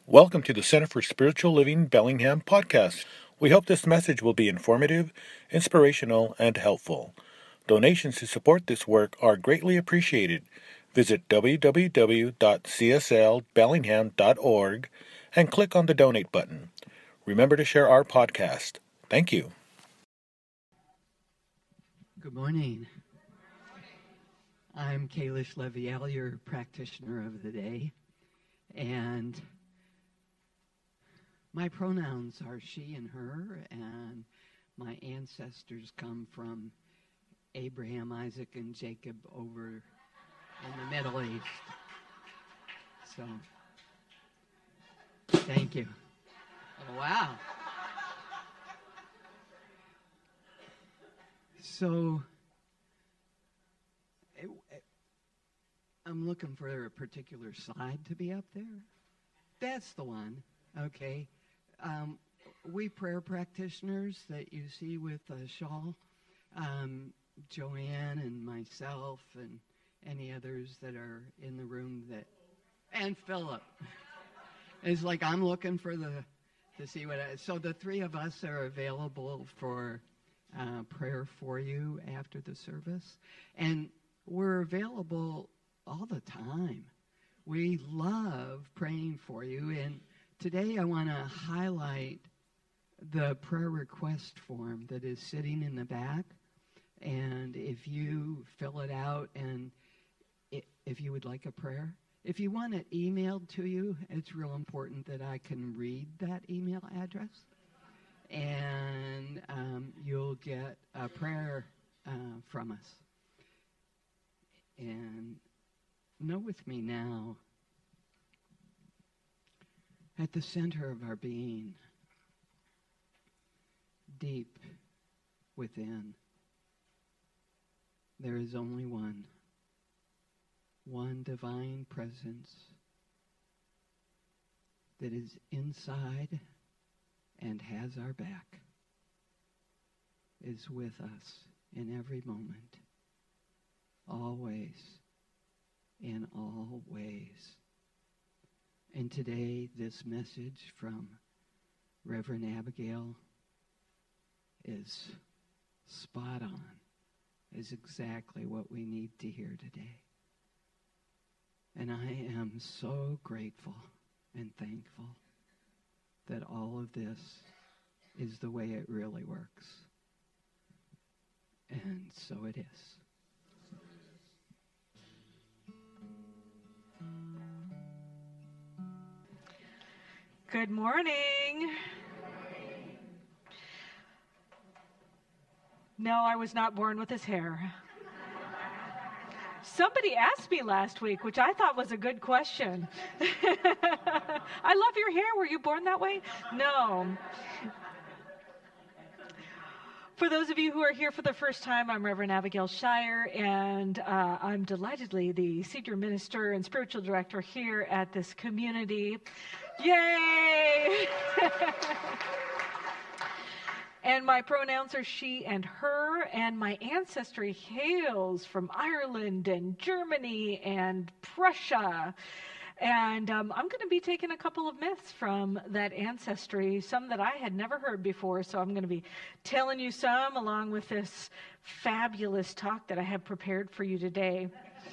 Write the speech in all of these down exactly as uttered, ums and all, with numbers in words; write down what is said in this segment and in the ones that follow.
Welcome to the Center for Spiritual Living Bellingham podcast. We hope this message will be informative, inspirational, and helpful. Donations to support this work are greatly appreciated. Visit w w w dot c s l bellingham dot org and click on the donate button. Remember to share our podcast. Thank you. Good morning. I'm Kalish Leviel, your practitioner of the day, and my pronouns are she and her, and my ancestors come from Abraham, Isaac, and Jacob over in the Middle East. So, thank you. Oh, wow. So, it, it, I'm looking for a particular slide to be up there. That's the one. Okay. Um, we prayer practitioners that you see with uh, Shawl, um, Joanne and myself and any others that are in the room that, and Philip. It's like I'm looking for the, to see what, I, so the three of us are available for uh, prayer for you after the service. And we're available all the time. We love praying for you, and today I want to highlight the prayer request form that is sitting in the back. And if you fill it out and if you would like a prayer, if you want it emailed to you, it's real important that I can read that email address. And um, you'll get a prayer uh, from us. And know with me now, at the center of our being, deep within, there is only one, one divine presence that is inside and has our back, is with us in every moment, always, in all ways. And today, this message from Reverend Abigail is spot on, is exactly what we need to hear today. And I am so grateful and thankful that all of this is the way it really works. And so it is. Good morning. No, I was not born with this hair. Somebody asked me last week, which I thought was a good question. I love your hair. Were you born that way? No. For those of you who are here for the first time, I'm Reverend Abigail Shire, and uh, I'm delightedly the senior minister and spiritual director here at this community. Yay! And my pronouns are she and her, and my ancestry hails from Ireland and Germany and Prussia. And um, I'm going to be taking a couple of myths from that ancestry, some that I had never heard before, so I'm going to be telling you some along with this fabulous talk that I have prepared for you today.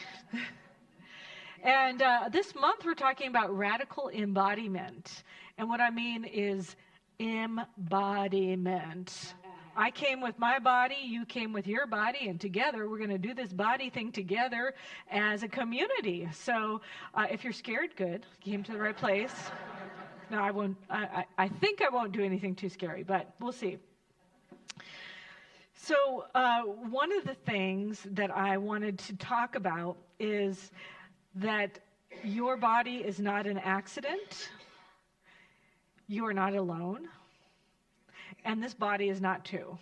And uh, this month we're talking about radical embodiment. And what I mean is embodiment. I came with my body, you came with your body, and together we're going to do this body thing together as a community. So uh, if you're scared, good. You came to the right place. No, I won't. I, I, I think I won't do anything too scary, but we'll see. So uh, one of the things that I wanted to talk about is that your body is not an accident. You are not alone. And this body is not too.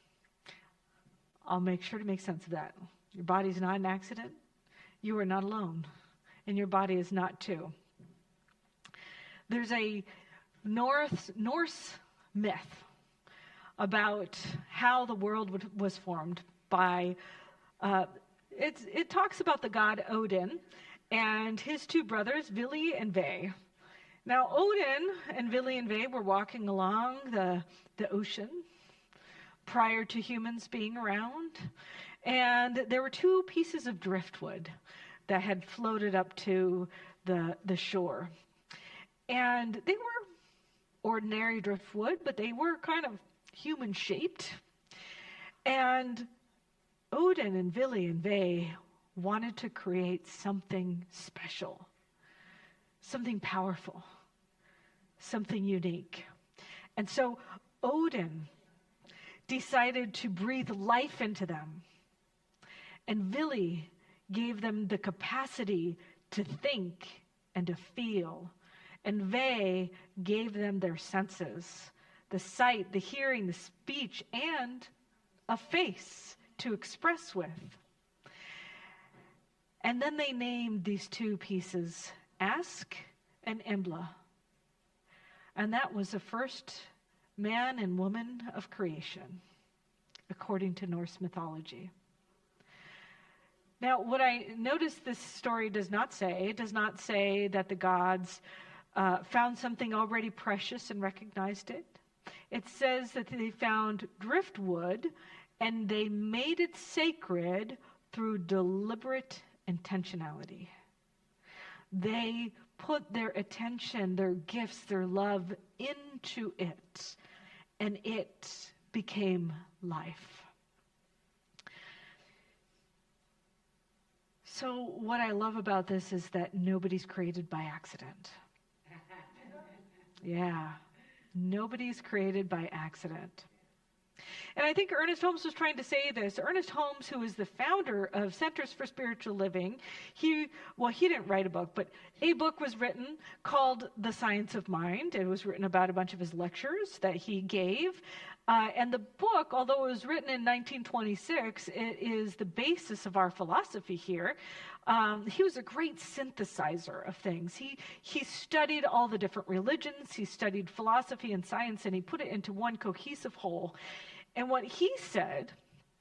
I'll make sure to make sense of that. Your body is not an accident. You are not alone. And your body is not too. There's a North, Norse myth about how the world would, was formed by, uh, it's, it talks about the god Odin and his two brothers, Vili and Ve. Now, Odin and Vili and Ve were walking along the, the ocean prior to humans being around, and there were two pieces of driftwood that had floated up to the, the shore. And they were ordinary driftwood, but they were kind of human-shaped. And Odin and Vili and Ve wanted to create something special, something powerful, something unique. And so Odin decided to breathe life into them. And Vili gave them the capacity to think and to feel. And Ve gave them their senses, the sight, the hearing, the speech, and a face to express with. And then they named these two pieces Ask and Embla. And that was the first man and woman of creation, according to Norse mythology. Now, what I notice this story does not say, it does not say that the gods uh, found something already precious and recognized it. It says that they found driftwood and they made it sacred through deliberate intentionality. They put their attention, their gifts, their love into it, and it became life. So what I love about this is that nobody's created by accident. Yeah, nobody's created by accident. And I think Ernest Holmes was trying to say this. Ernest Holmes, who is the founder of Centers for Spiritual Living, he, well, he didn't write a book, but a book was written called The Science of Mind. It was written about a bunch of his lectures that he gave. Uh, and the book, although it was written in nineteen twenty-six, it is the basis of our philosophy here. Um, he was a great synthesizer of things. He he studied all the different religions. He studied philosophy and science, and he put it into one cohesive whole. And what he said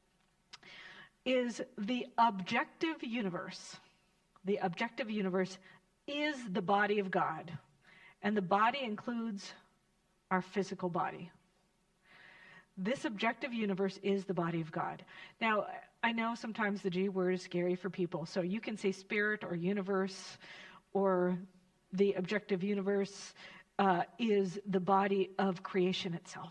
is the objective universe, the objective universe is the body of God. And the body includes our physical body. This objective universe is the body of God. Now, I know sometimes the G word is scary for people, so you can say spirit or universe, or the objective universe uh, is the body of creation itself.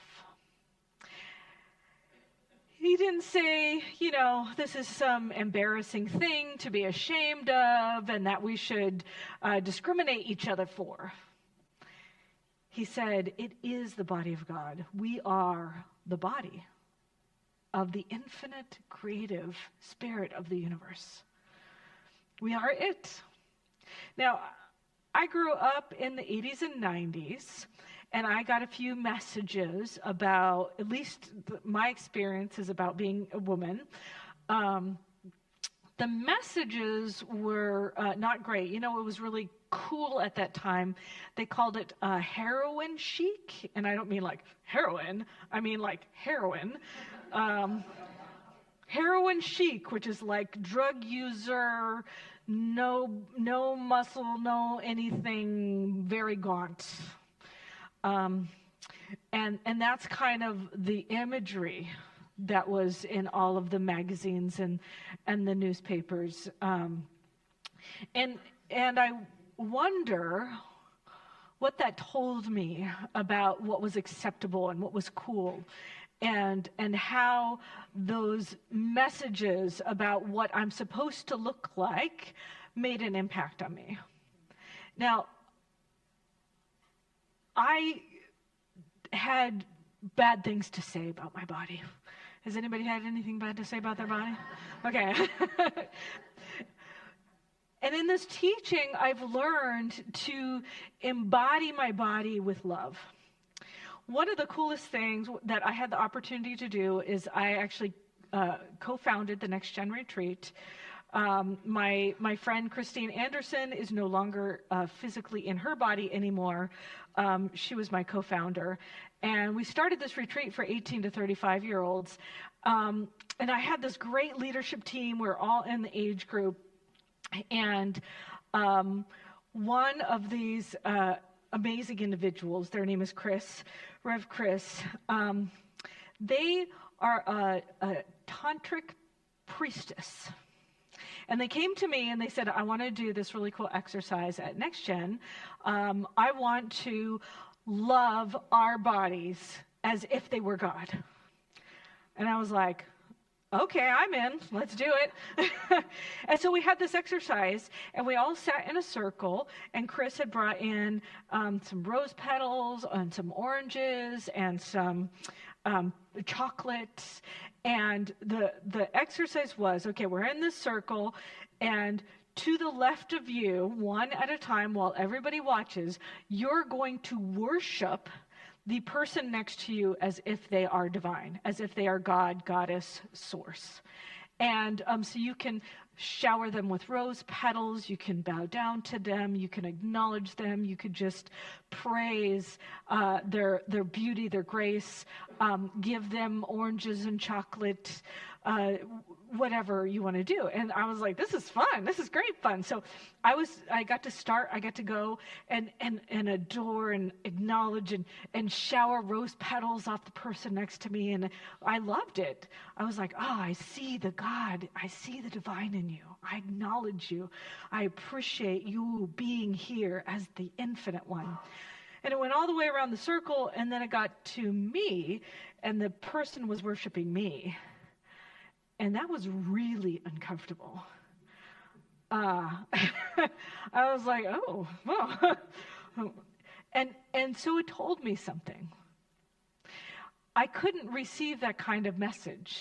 He didn't say, you know, this is some embarrassing thing to be ashamed of and that we should uh, discriminate each other for. He said, it is the body of God. We are the body of the infinite creative spirit of the universe. We are it. Now, I grew up in the eighties and nineties, and I got a few messages about, at least my experience is about being a woman. Um, the messages were uh, not great. You know, it was really cool at that time. They called it uh, heroin chic, and I don't mean like heroin. I mean like heroin. Um, heroin chic, which is like drug user, no no muscle, no anything, very gaunt. Um, and and that's kind of the imagery that was in all of the magazines and and the newspapers. Um, and and I wonder what that told me about what was acceptable and what was cool, and and how those messages about what I'm supposed to look like made an impact on me. Now, I had bad things to say about my body. Has anybody had anything bad to say about their body? Okay. And in this teaching, I've learned to embody my body with love. One of the coolest things that I had the opportunity to do is I actually uh, co-founded the Next Gen Retreat. Um, my my friend Christine Anderson is no longer uh, physically in her body anymore. Um, she was my co-founder. And we started this retreat for eighteen to thirty-five year olds. Um, and I had this great leadership team. We're all in the age group. And um, one of these uh, amazing individuals. Their name is Chris, Rev Chris. Um, they are a, a tantric priestess. And they came to me and they said, I want to do this really cool exercise at NextGen. Um, I want to love our bodies as if they were God. And I was like, okay, I'm in. Let's do it. And so we had this exercise, and we all sat in a circle, and Chris had brought in um, some rose petals and some oranges and some um, chocolates. And the the exercise was, okay, we're in this circle, and to the left of you, one at a time while everybody watches, you're going to worship the person next to you as if they are divine, as if they are God, goddess, source. And um, so you can shower them with rose petals, you can bow down to them, you can acknowledge them, you could just praise uh, their their beauty, their grace, um, give them oranges and chocolate, uh, whatever you want to do. And I was like, this is fun. This is great fun. So I was, I got to start, I got to go and, and, and adore and acknowledge and, and shower rose petals off the person next to me. And I loved it. I was like, oh, I see the God. I see the divine in you. I acknowledge you. I appreciate you being here as the infinite one. And it went all the way around the circle, and then it got to me, and the person was worshiping me. And that was really uncomfortable. Uh, I was like, oh, well. and and so it told me something. I couldn't receive that kind of message,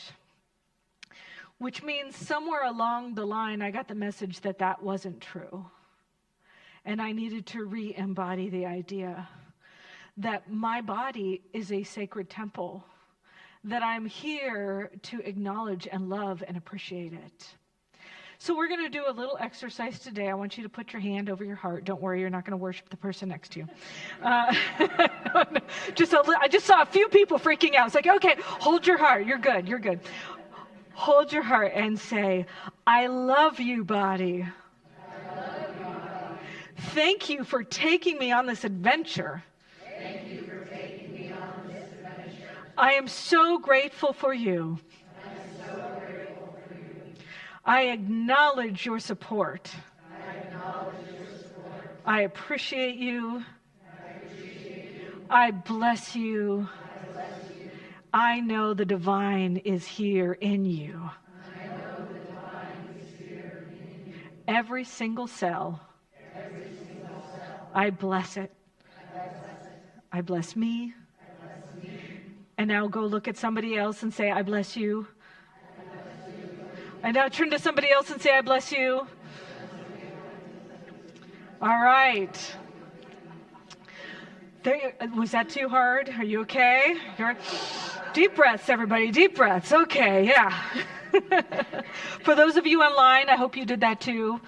which means somewhere along the line, I got the message that that wasn't true. And I needed to re-embody the idea that my body is a sacred temple, that I'm here to acknowledge and love and appreciate it. So we're going to do a little exercise today. I want you to put your hand over your heart. Don't worry, you're not going to worship the person next to you. Uh, just a li- I just saw a few people freaking out. It's like, okay, hold your heart. You're good. You're good. Hold your heart and say, I love you, body. I love you, body. Thank you for taking me on this adventure. Thank you for taking me on this adventure. I am so grateful for you. I'm so grateful for you. I acknowledge your support. I acknowledge your support. I appreciate you. I appreciate you. I bless you. I bless you. I know the divine is here in you. I know the divine is here in you. Every single cell. Every single cell. I bless it. I bless it. I bless me. I bless me. And now go look at somebody else and say, I bless you. I bless you. And now turn to somebody else and say, I bless you. All right. There, was that too hard? Are you okay? You're, deep breaths, everybody. Deep breaths. Okay, yeah. For those of you online, I hope you did that too.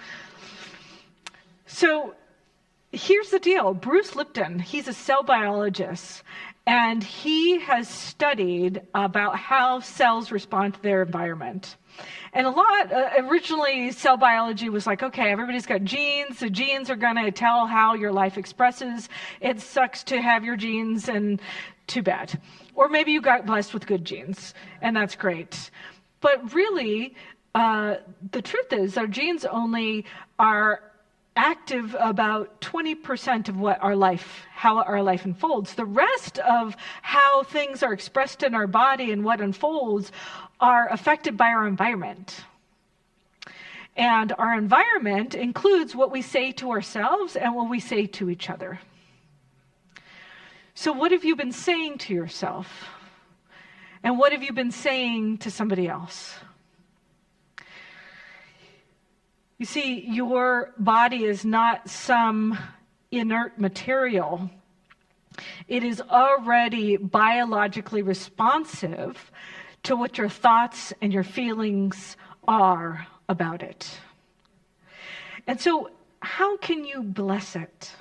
So here's the deal. Bruce Lipton, he's a cell biologist, and he has studied about how cells respond to their environment. And a lot, uh, originally cell biology was like, okay, everybody's got genes. The genes are going to tell how your life expresses. It sucks to have your genes, and too bad. Or maybe you got blessed with good genes, and that's great. But really, uh, the truth is our genes only are active about twenty percent of what our life, how our life unfolds. The rest of how things are expressed in our body and what unfolds are affected by our environment. And our environment includes what we say to ourselves and what we say to each other. So what have you been saying to yourself? And what have you been saying to somebody else? You see, your body is not some inert material. It is already biologically responsive to what your thoughts and your feelings are about it. And so, how can you bless it?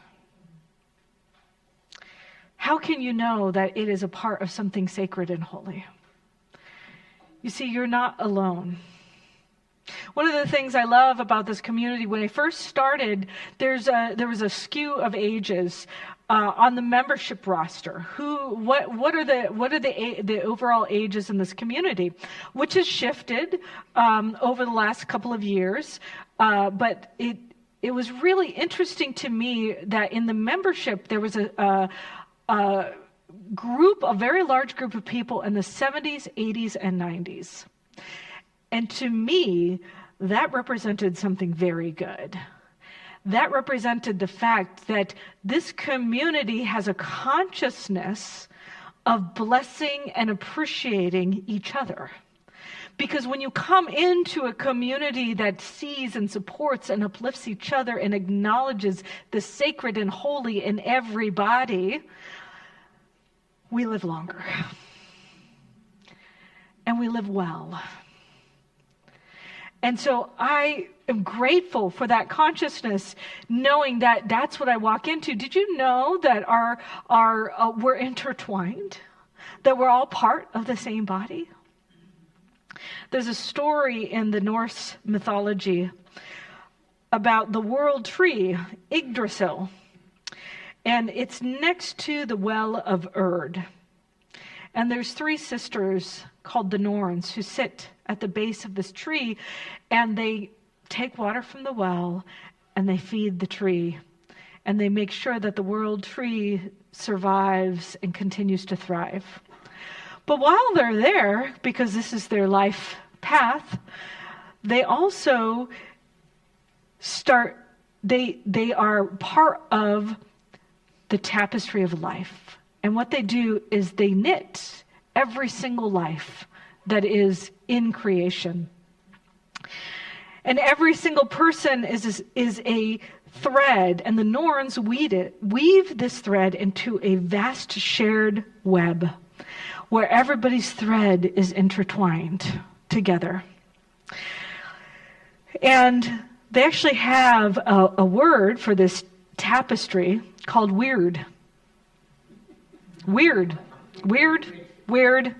How can you know that it is a part of something sacred and holy? You see, you're not alone. One of the things I love about this community, when I first started, there's a, there was a skew of ages. uh, on the membership roster? Who, what, what are the, what are the the overall ages in this community, which has shifted um, over the last couple of years, uh, but it it was really interesting to me that in the membership there was a, a, a group, a very large group of people in the seventies, eighties, and nineties, and to me that represented something very good. That represented the fact that this community has a consciousness of blessing and appreciating each other. Because when you come into a community that sees and supports and uplifts each other and acknowledges the sacred and holy in everybody, we live longer. And we live well. And so I am grateful for that consciousness, knowing that that's what I walk into. Did you know that our our uh, we're intertwined, that we're all part of the same body? There's a story in the Norse mythology about the world tree, Yggdrasil, and it's next to the well of Erd. And there's three sisters called the Norns who sit at the base of this tree, and they take water from the well and they feed the tree, and they make sure that the world tree survives and continues to thrive. But while they're there, because this is their life path, they also start, they they are part of the tapestry of life. And what they do is they knit every single life that is in creation. And every single person is, is a thread, and the Norns weave, it, weave this thread into a vast shared web where everybody's thread is intertwined together. And they actually have a, a word for this tapestry called weird. Weird. Weird. Weird.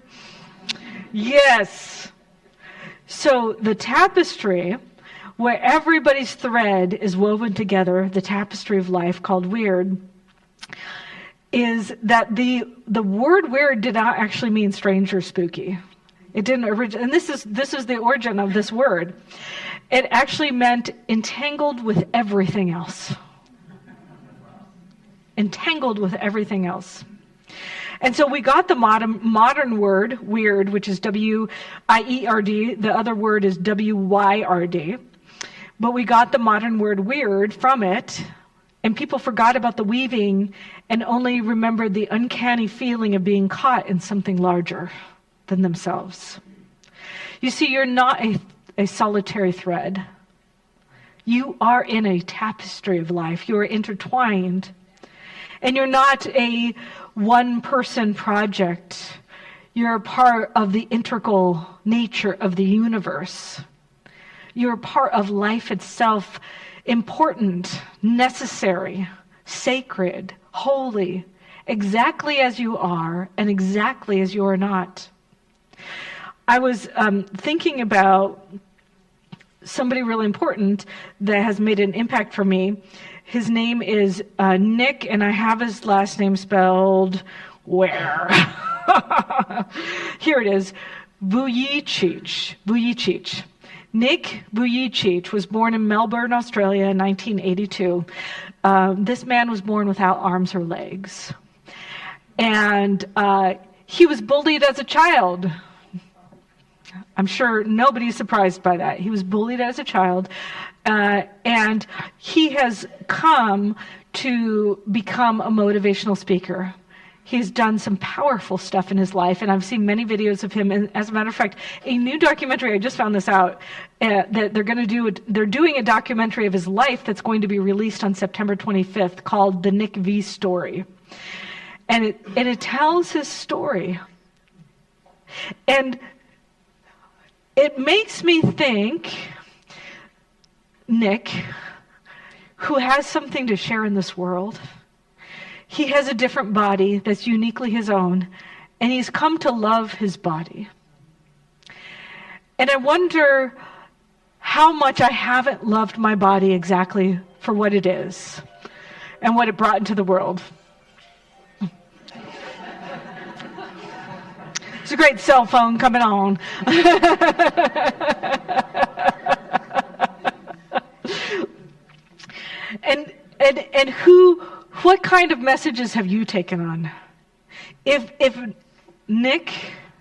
Yes. So the tapestry, where everybody's thread is woven together, the tapestry of life called weird, is that the the word weird did not actually mean strange or spooky. It didn't originate, and this is this is the origin of this word. It actually meant entangled with everything else. Entangled with everything else. And so we got the modern modern word, weird, which is W I E R D. The other word is W Y R D. But we got the modern word weird from it, and people forgot about the weaving and only remembered the uncanny feeling of being caught in something larger than themselves. You see, you're not a, a solitary thread. You are in a tapestry of life. You are intertwined. And you're not a one-person project. You're a part of the integral nature of the universe. You're a part of life itself, important, necessary, sacred, holy, exactly as you are and exactly as you are not. I was um, thinking about somebody really important that has made an impact for me. His name is uh, Nick, and I have his last name spelled where? Here it is, Vujicic. Vujicic. Nick Vujicic was born in Melbourne, Australia in nineteen eighty-two. Uh, this man was born without arms or legs. And uh, he was bullied as a child. I'm sure nobody's surprised by that. He was bullied as a child. Uh, and he has come to become a motivational speaker. He's done some powerful stuff in his life, and I've seen many videos of him. And as a matter of fact, a new documentary, I just found this out, uh, that they're going to do, a, they're doing a documentary of his life that's going to be released on September twenty-fifth called The Nick V Story. And it, and it tells his story. And it makes me think, Nick, who has something to share in this world, he has a different body that's uniquely his own, and he's come to love his body. And I wonder how much I haven't loved my body exactly for what it is and what it brought into the world. It's a great cell phone coming on. and and and who what kind of messages have you taken on? If if Nick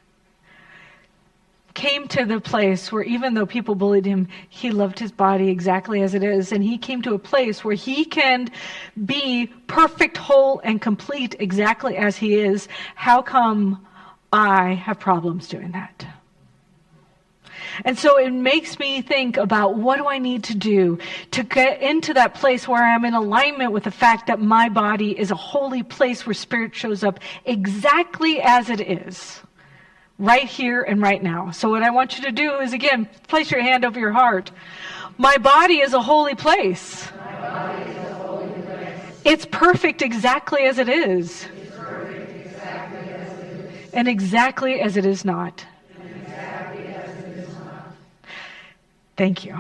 came to the place where even though people bullied him, he loved his body exactly as it is, and he came to a place where he can be perfect, whole, and complete exactly as he is, how come I have problems doing that? And so it makes me think about what do I need to do to get into that place where I'm in alignment with the fact that my body is a holy place where spirit shows up exactly as it is. Right here and right now. So what I want you to do is, again, place your hand over your heart. My body is a holy place. My body is a holy place. It's perfect exactly as it is. It's perfect exactly as it is. And exactly as it is not. And exactly as it is not. Thank you.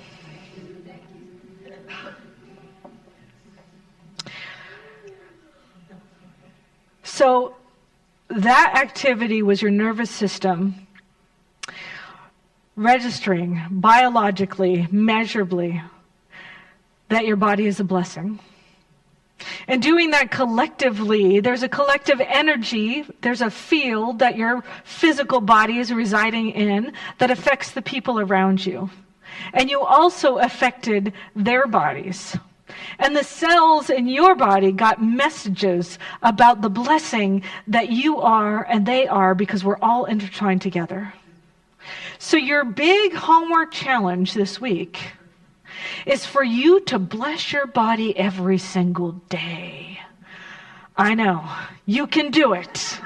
So that activity was your nervous system registering biologically, measurably, that your body is a blessing. And doing that collectively, there's a collective energy, there's a field that your physical body is residing in that affects the people around you. And you also affected their bodies. And the cells in your body got messages about the blessing that you are and they are, because we're all intertwined together. So your big homework challenge this week is for you to bless your body every single day. I know, you can do it.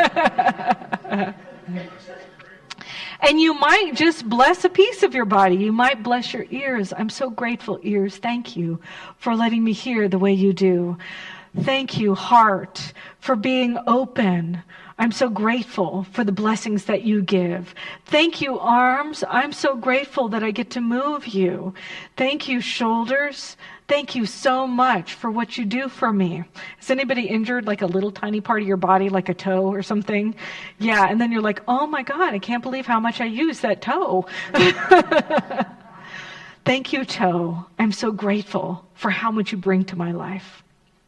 And you might just bless a piece of your body. You might bless your ears. I'm so grateful, ears. Thank you for letting me hear the way you do. Thank you, heart, for being open. I'm so grateful for the blessings that you give. Thank you, arms. I'm so grateful that I get to move you. Thank you, shoulders. Thank you so much for what you do for me. Has anybody injured like a little tiny part of your body, like a toe or something? Yeah, and then you're like, oh my God, I can't believe how much I use that toe. Thank you, toe. I'm so grateful for how much you bring to my life.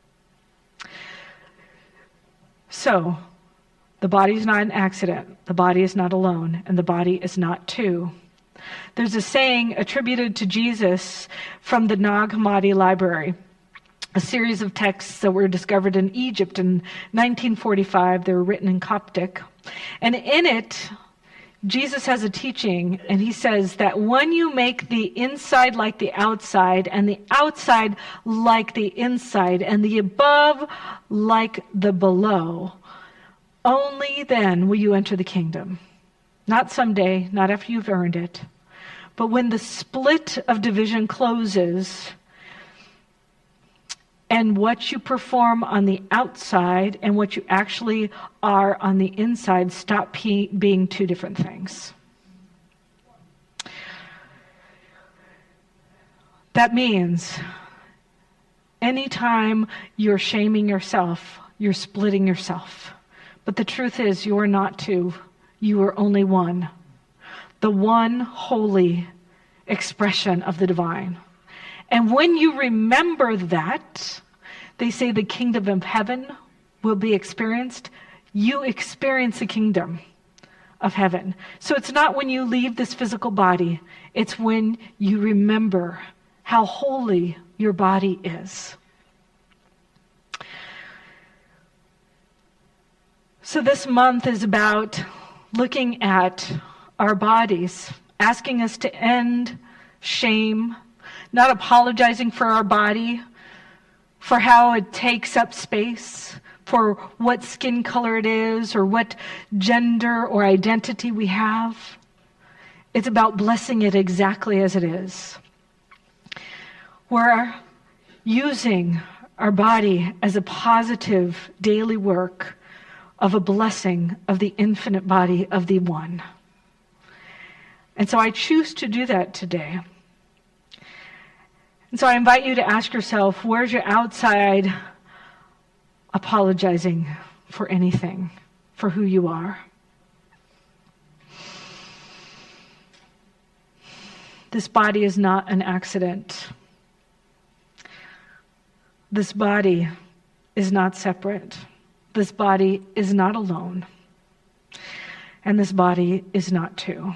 So, the body is not an accident. The body is not alone, and the body is not two. There's a saying attributed to Jesus from the Nag Hammadi Library, a series of texts that were discovered in Egypt in nineteen forty-five. They were written in Coptic. And in it, Jesus has a teaching, and he says that when you make the inside like the outside, and the outside like the inside, and the above like the below, only then will you enter the kingdom. Not someday, not after you've earned it, but when the split of division closes and what you perform on the outside and what you actually are on the inside stop pe- being two different things. That means anytime you're shaming yourself, you're splitting yourself. But the truth is, you are not two. You are only one. The one holy expression of the divine. And when you remember that, they say the kingdom of heaven will be experienced. You experience the kingdom of heaven. So it's not when you leave this physical body. It's when you remember how holy your body is. So this month is about looking at our bodies, asking us to end shame, not apologizing for our body, for how it takes up space, for what skin color it is, or what gender or identity we have. It's about blessing it exactly as it is. We're using our body as a positive daily work of a blessing of the infinite body of the one. And so I choose to do that today. And so I invite you to ask yourself, where's your outside apologizing for anything, for who you are? This body is not an accident. This body is not separate. This body is not alone. And this body is not two.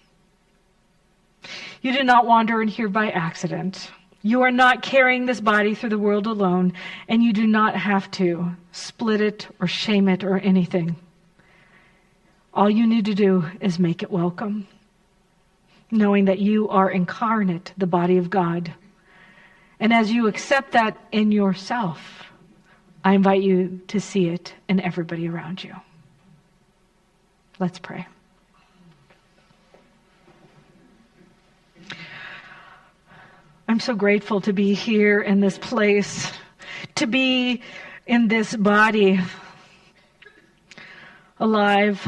You do not wander in here by accident. You are not carrying this body through the world alone, and you do not have to split it or shame it or anything. All you need to do is make it welcome, knowing that you are incarnate, the body of God. And as you accept that in yourself, I invite you to see it in everybody around you. Let's pray. I'm so grateful to be here in this place, to be in this body, alive.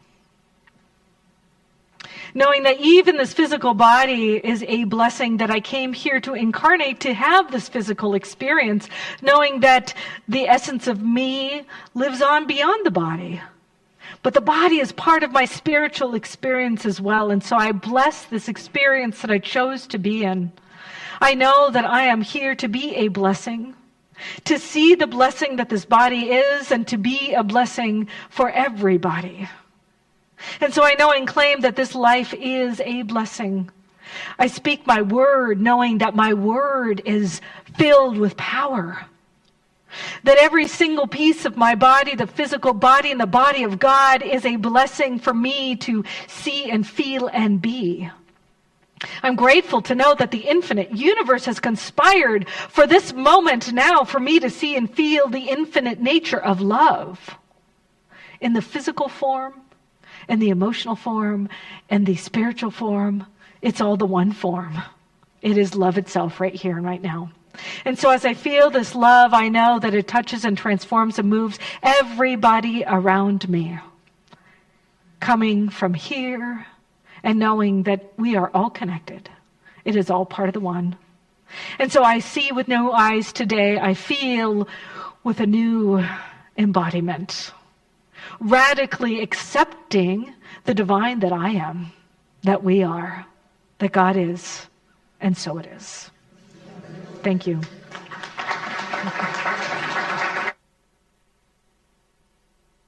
Knowing that even this physical body is a blessing, that I came here to incarnate, to have this physical experience, knowing that the essence of me lives on beyond the body. But the body is part of my spiritual experience as well, and so I bless this experience that I chose to be in. I know that I am here to be a blessing, to see the blessing that this body is, and to be a blessing for everybody. And so I know and claim that this life is a blessing. I speak my word knowing that my word is filled with power. That every single piece of my body, the physical body and the body of God, is a blessing for me to see and feel and be. I'm grateful to know that the infinite universe has conspired for this moment now for me to see and feel the infinite nature of love in the physical form, in the emotional form, and the spiritual form. It's all the one form. It is love itself right here and right now. And so as I feel this love, I know that it touches and transforms and moves everybody around me. Coming from here and knowing that we are all connected. It is all part of the one. And so I see with new eyes today. I feel with a new embodiment. Radically accepting the divine that I am, that we are, that God is, and so it is. Thank you.